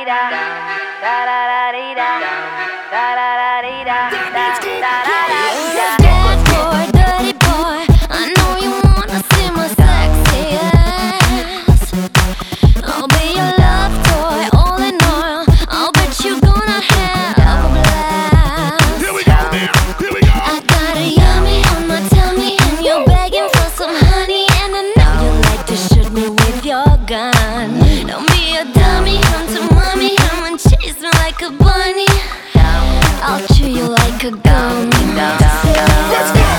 Don't be a dummy, come to mommy, come and chase me like a bunny. I'll chew you like a gum. Let's go!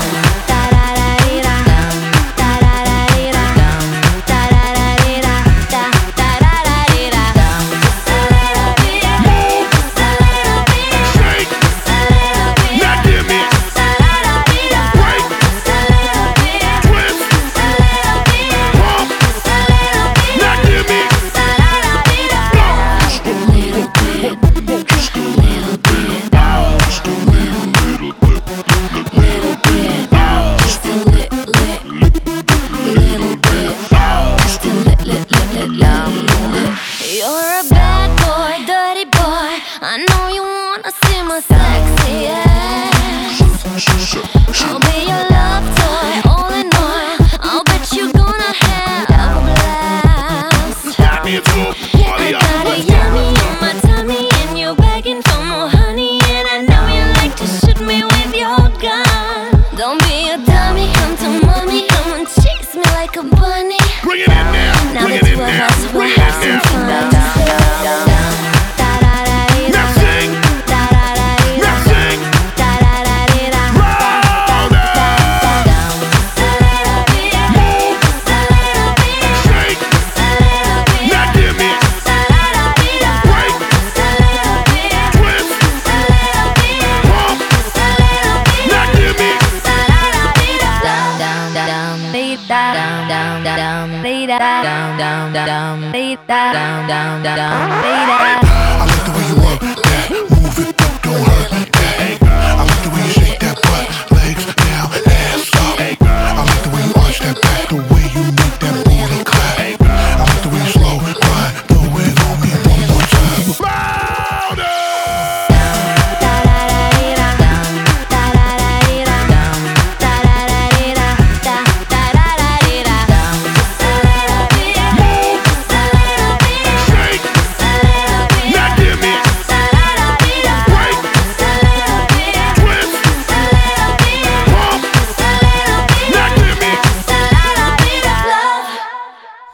You're a bad boy, dirty boy. I know you wanna see my sexy ass. I'll be your love toy, all in all. I'll bet you gonna have a blast. Yeah, I got a yummy on my tummy, and you're begging for more honey. And I know you like to shoot me with your gun. Don't be a dummy, come to mommy, come and chase me like a bunny. Bring it in now, Now bring the it in two of now, us will bring it have in some now. fun. Now sing, now sing. Roll down, move, shake. Now give me break, twist, pump. Now give me. I I like the way you